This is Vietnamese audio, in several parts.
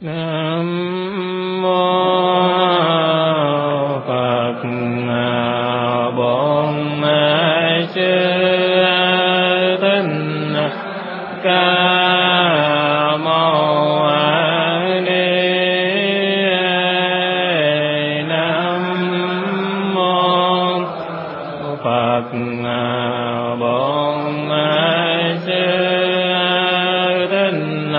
Nam mô Phật. Bổn Sư Thích Ca Mâu Ni. Nam mô Phật. Bổn Sư Thích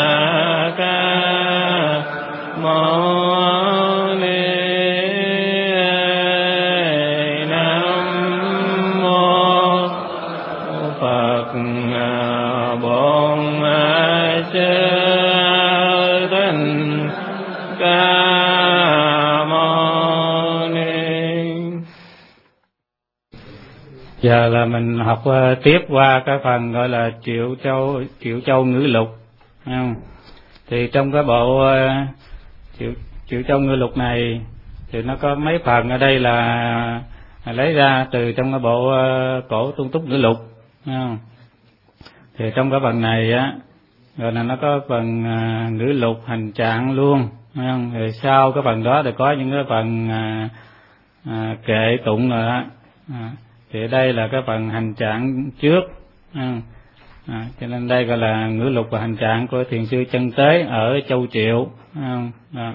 Ca Mâu Ni. Nam mô Phật. Bổn Sư Thích Ca Mâu Ni. Giờ là mình học tiếp qua cái phần gọi là Triệu Châu Ngữ Lục, không? Thì trong cái bộ Triệu Châu Ngữ Lục này thì nó có mấy phần, ở đây là lấy ra từ trong cái bộ Cổ Tôn Túc Ngữ Lục, không? Thì trong cái phần này á, rồi là nó có phần ngữ lục hành trạng luôn, không? Rồi sau cái phần đó thì có những cái phần kệ tụng rồi đó. Thì đây là cái phần hành trạng trước, không? Cho nên đây gọi là ngữ lục và hành trạng của Thiền sư Chân Tế ở Châu Triệu, không?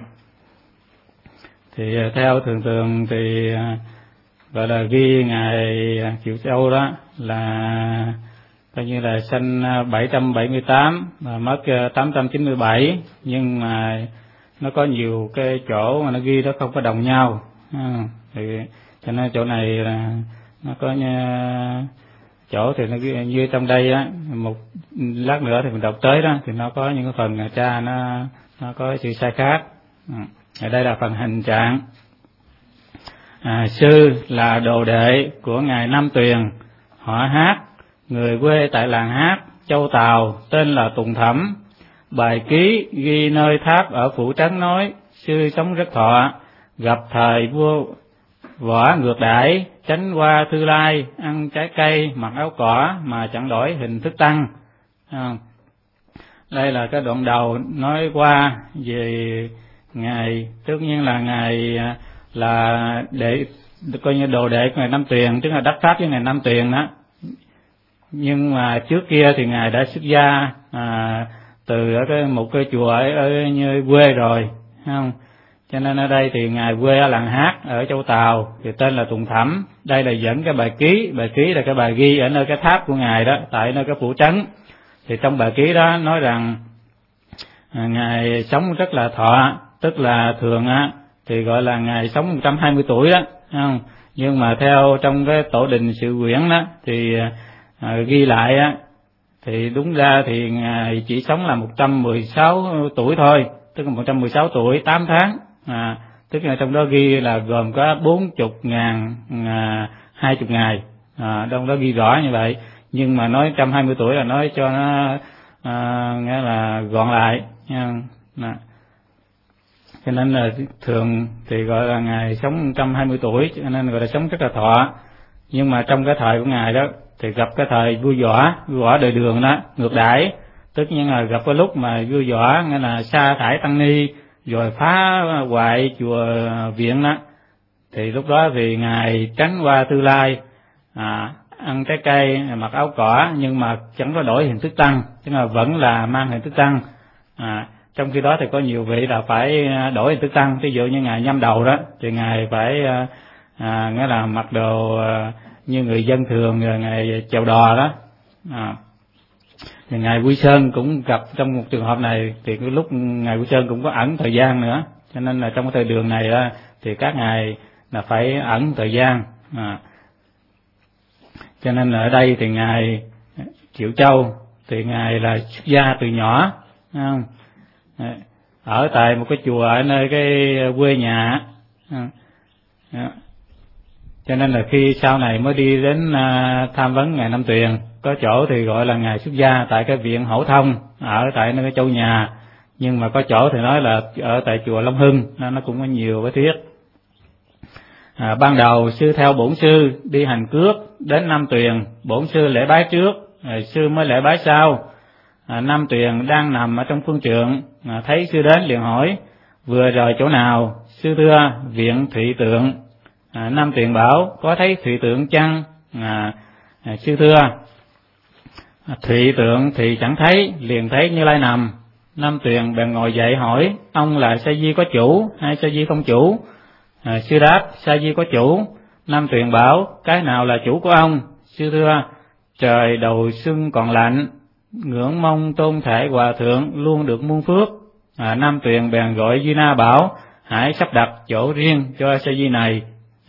Thì theo thường thì gọi là ghi ngài Triệu Châu đó là coi như là sanh 778 và mất 897, nhưng mà nó có nhiều cái chỗ mà nó ghi nó không có đồng nhau, thì cho nên chỗ này là nó có chỗ thì nó ghi như trong đây á, một lát nữa thì mình đọc tới đó thì nó có những cái phần tra nó có sự sai khác. Ở đây là phần hành trạng. Sư là đồ đệ của ngài Nam Tuyền, họ Hát, người quê tại làng Hát, Châu Tàu, tên là Tùng Thẩm. Bài ký ghi nơi tháp ở Phủ Trấn nói: sư sống rất thọ, gặp thời vua Võ ngược đãi, tránh qua Thư Lai, ăn trái cây, mặc áo cỏ mà chẳng đổi hình thức tăng. Đây là cái đoạn đầu nói qua về ngài, tất nhiên là ngài là để coi như đồ đệ của ngài Nam Tuyền, tức là đắc pháp với ngài Nam Tuyền đó. Nhưng mà trước kia thì ngài đã xuất gia từ ở một cái chùa ở như quê rồi, không? Cho nên ở đây thì ngài quê ở làng Hát ở Châu Tàu, thì tên là Tùng Thẩm. Đây là dẫn cái bài ký là cái bài ghi ở nơi cái tháp của ngài đó, tại nơi cái phủ trấn. Thì trong bài ký đó nói rằng ngài sống rất là thọ, tức là thường á thì gọi là ngài sống 120 tuổi đó, không? Nhưng mà theo trong cái Tổ Đình Sự Quyển đó thì ghi lại á, thì đúng ra thì ngài chỉ sống là 116 tuổi thôi, tức là 116 tuổi 8 tháng. Tức là trong đó ghi là gồm có 40.000 20 ngày, trong đó ghi rõ như vậy. Nhưng mà nói 120 tuổi là nói cho nó nghĩa là gọn lại nha. Cho nên là thường thì gọi là ngài sống 120 tuổi, cho nên gọi là sống rất là thọ. Nhưng mà trong cái thời của ngài đó thì gặp cái thời vua Võ đời Đường đó ngược đãi, tất nhiên là gặp cái lúc mà vua Võ nghĩa là sa thải tăng ni rồi phá hoại chùa viện đó, thì lúc đó thì ngài tránh qua Tư Lai, ăn trái cây, mặc áo cỏ, nhưng mà chẳng có đổi hình thức tăng, tức là vẫn là mang hình thức tăng. Trong khi đó thì có nhiều vị là phải đổi hình thức tăng, ví dụ như ngài Nhâm Đầu đó thì ngài phải nghĩa là mặc đồ như người dân thường, rồi ngài chèo đò đó. Thì ngài Quy Sơn cũng gặp trong một trường hợp này, thì cái lúc ngài Quy Sơn cũng có ẩn thời gian nữa, cho nên là trong cái thời đường này đó, thì các ngài là phải ẩn thời gian. Cho nên là ở đây thì ngài Triệu Châu thì ngài là xuất gia từ nhỏ, không? Ở tại một cái chùa ở nơi cái quê nhà. Cho nên là khi sau này mới đi đến tham vấn ngài Nam Tuyền, có chỗ thì gọi là ngài xuất gia tại cái viện Hổ Thông ở tại nơi cái châu nhà, nhưng mà có chỗ thì nói là ở tại chùa Long Hưng, nên nó cũng có nhiều cái thuyết. Ban đầu sư theo bổn sư đi hành cước đến Nam Tuyền, bổn sư lễ bái trước, rồi sư mới lễ bái sau. Nam Tuyền đang nằm ở trong phương trượng, thấy sư đến liền hỏi: vừa rồi chỗ nào? Sư thưa: viện Thụy Tượng. Nam Tuyền bảo: có thấy Thụy Tượng chăng? Sư thưa: Thụy Tượng thì chẳng thấy, liền thấy Như Lai nằm. Nam Tuyền bèn ngồi dậy hỏi: ông là Sa Di có chủ hay Sa Di không chủ? Sư đáp: Sa Di có chủ. Nam Tuyền bảo: cái nào là chủ của ông? Sư thưa: trời đầu xuân còn lạnh, ngưỡng mong tôn thể hòa thượng luôn được muôn phước. Nam Tuyền bèn gọi Duy Na bảo: hãy sắp đặt chỗ riêng cho Sa Di này.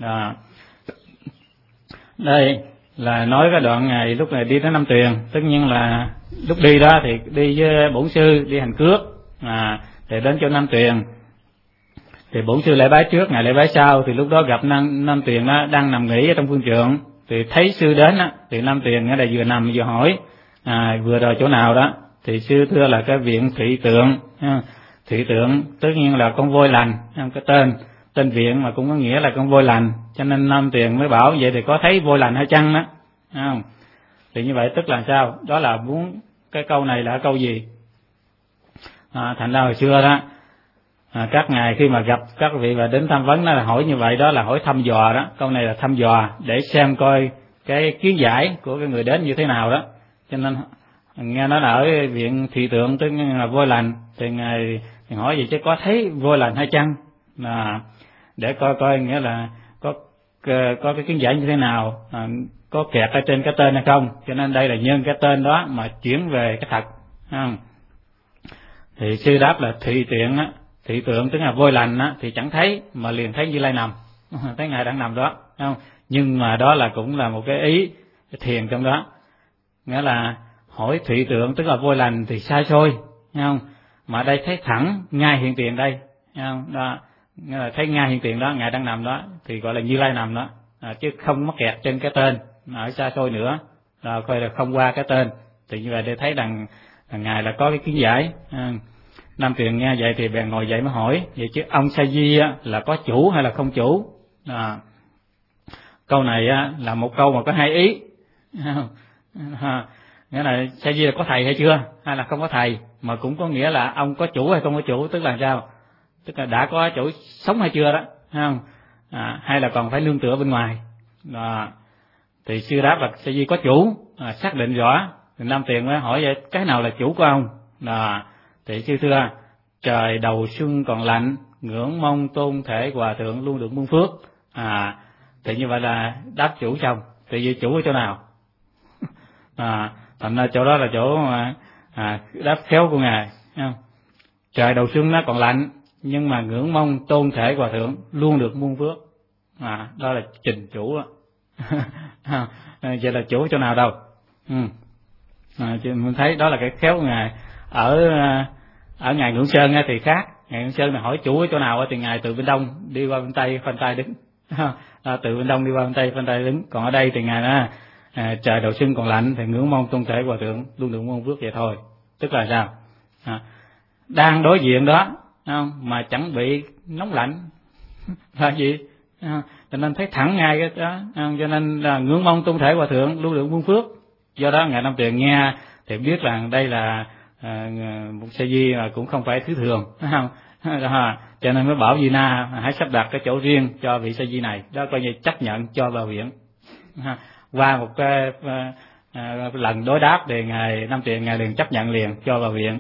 Đây là nói cái đoạn ngày lúc này đi tới Nam Tuyền. Tất nhiên là lúc đi đó thì đi với bổn sư đi hành cước, để đến chỗ Nam Tuyền thì bổn sư lễ bái trước, ngày lễ bái sau. Thì lúc đó gặp Nam Tuyền đó đang nằm nghỉ ở trong phương trượng, thì thấy sư đến á, thì Nam Tuyền ở đây vừa nằm vừa hỏi: vừa rồi chỗ nào đó? Thì sư thưa là cái viện Thụy Tượng. Thụy Tượng tất nhiên là con voi lành, cái tên viện mà cũng có nghĩa là con voi lành, cho nên Nam Tuyền mới bảo vậy thì có thấy voi lành hay chăng đó, không? Thì như vậy tức là sao? Đó là muốn cái câu này là câu gì? Thành ra hồi xưa đó, các ngài khi mà gặp các vị và đến tham vấn đó là hỏi như vậy, đó là hỏi thăm dò đó. Câu này là thăm dò để xem coi cái kiến giải của cái người đến như thế nào đó. Cho nên nghe nói là ở viện Thụy Tượng tức là voi lành, thì ngài hỏi vậy chứ có thấy voi lành hay chăng, để coi nghĩa là có cái kiến giải như thế nào, có kẹt ở trên cái tên hay không. Cho nên đây là nhân cái tên đó mà chuyển về cái thật, không? Thì sư đáp là Thụy Tượng tức là voi lành á, thì chẳng thấy mà liền thấy Như Lai nằm, thấy ngài đang nằm đó, không? Nhưng mà đó là cũng là một cái ý cái thiền trong đó, nghĩa là hỏi Thụy Tượng tức là voi lành thì sai xôi, không? Mà đây thấy thẳng ngay hiện tiền đây, không? Đó, nghĩa là thấy ngay hiện tiền đó, ngài đang nằm đó thì gọi là Như Lai nằm đó, chứ không mắc kẹt trên cái tên ở xa xôi nữa, coi là không qua cái tên. Thì như vậy để thấy rằng ngài là có cái kiến giải. Nam Tuyền nghe vậy thì bèn ngồi dậy mới hỏi: vậy chứ ông Sa Di là có chủ hay là không chủ? Câu này là một câu mà có hai ý, nghĩa là Sa Di là có thầy hay chưa, hay là không có thầy, mà cũng có nghĩa là ông có chủ hay không có chủ, tức là sao? Tức là đã có chủ sống hay chưa đó, không? Hay là còn phải nương tựa bên ngoài. Thì sư đáp là Sa Di có chủ, xác định rõ. Thì Nam Tuyền mới hỏi vậy cái nào là chủ của ông? Thì sư thưa: trời đầu xuân còn lạnh, ngưỡng mong tôn thể hòa thượng luôn được muôn phước. Thì như vậy là đáp chủ xong. Thì vì chủ ở chỗ nào? Thành ra chỗ đó là chỗ mà đáp khéo của ngài, không? Trời đầu xuân nó còn lạnh, nhưng mà ngưỡng mong tôn thể hòa thượng luôn được muôn phước. Đó là trình chủ đó. Vậy là chủ ở chỗ nào đâu? Mình thấy đó là cái khéo của ngài. Ở ngài Ngưỡng Sơn thì khác. Ngài Ngưỡng Sơn là hỏi chủ ở chỗ nào thì ngài từ bên đông đi qua bên tây, khoanh tay đứng. Từ bên đông đi qua bên tây, khoanh tay đứng. Còn ở đây thì ngài đó trời đầu xuân còn lạnh thì ngưỡng mong tôn thể hòa thượng luôn được muôn phước vậy thôi. Tức là sao? Đang đối diện đó, không? Mà chẳng bị nóng lạnh là gì? Cho nên thấy thẳng ngay cái đó, cho nên là ngưỡng mong tôn thể hòa thượng luôn được muôn phước. Do đó ngài Nam Tuyền nghe thì biết rằng đây là một Sa Di mà cũng không phải thứ thường, không? Cho nên mới bảo Di Na hãy sắp đặt cái chỗ riêng cho vị Sa Di này, đó coi như chấp nhận cho vào viện. Qua một cái lần đối đáp thì ngài Nam Tuyền ngài liền chấp nhận liền cho vào viện.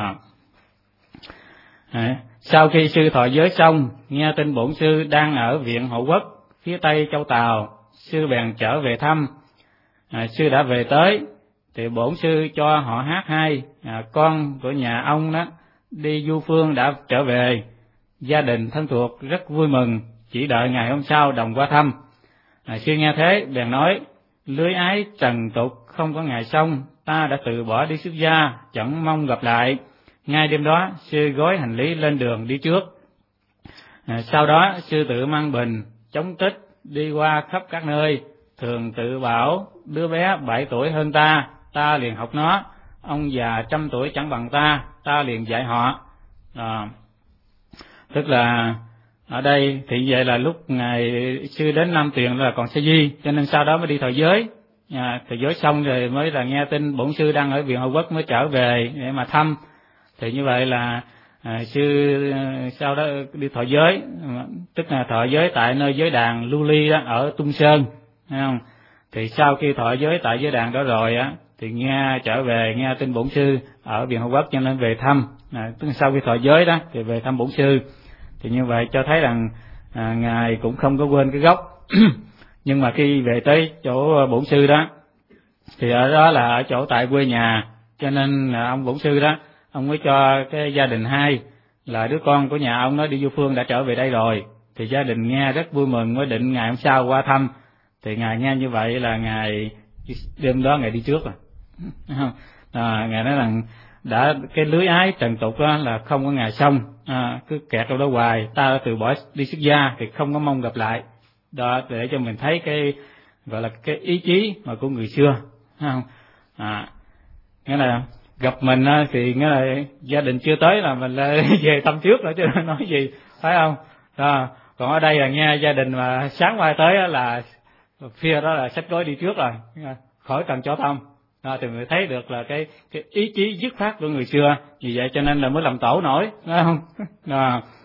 Sau khi sư thọ giới xong, nghe tin bổn sư đang ở viện Hộ Quốc phía tây châu Tàu, sư bèn trở về thăm. Sư đã về tới thì bổn sư cho họ hát hay, con của nhà ông đó đi du phương đã trở về, gia đình thân thuộc rất vui mừng, chỉ đợi ngày hôm sau đồng qua thăm. Sư nghe thế bèn nói: lưới ái trần tục không có ngày xong, ta đã từ bỏ đi xuất gia, chẳng mong gặp lại. Ngay đêm đó sư gói hành lý lên đường đi trước. Sau đó sư tự mang bình chống tích đi qua khắp các nơi, thường tự bảo đứa bé 7 tuổi hơn ta, ta liền học nó, ông già 100 tuổi chẳng bằng ta liền dạy họ. Tức là ở đây thì vậy là lúc ngài sư đến Nam Tuyền là còn Sa Di, cho nên sau đó mới đi thọ giới. thầy giới xong rồi mới là nghe tin bổn sư đang ở Viện Hộ Quốc mới trở về để mà thăm. Thì như vậy là sư sau đó đi thọ giới, tức là thọ giới tại nơi giới đàn Lưu Ly đó ở Tung Sơn, thấy không? Thì sau khi thọ giới tại giới đàn đó rồi á, thì nghe trở về nghe tin bổn sư ở Viện Hộ Quốc cho nên về thăm. Tức là sau khi thọ giới đó thì về thăm bổn sư. Thì như vậy cho thấy rằng ngài cũng không có quên cái gốc. Nhưng mà khi về tới chỗ bổn sư đó thì ở đó là ở chỗ tại quê nhà, cho nên là ông bổn sư đó ông mới cho cái gia đình hai là đứa con của nhà ông nó đi vô phương đã trở về đây rồi. Thì gia đình nghe rất vui mừng, mới định ngày hôm sau qua thăm. Thì ngài nghe như vậy là ngài đêm đó ngài đi trước rồi. Ngài nói rằng đã cái lưới ái trần tục đó là không có ngày xong, cứ kẹt trong đó hoài, ta đã từ bỏ đi xuất gia thì không có mong gặp lại. Đó để cho mình thấy cái gọi là cái ý chí mà của người xưa, không? Nghĩa là gặp mình thì nghĩa là gia đình chưa tới là mình là về thăm trước rồi chứ nói gì, phải không? Còn ở đây là nghe gia đình mà sáng mai tới là phía đó là xách gói đi trước rồi, khỏi cần cho thăm. Thì mình thấy được là cái ý chí dứt khoát của người xưa, vì vậy cho nên là mới làm tổ nổi, phải không?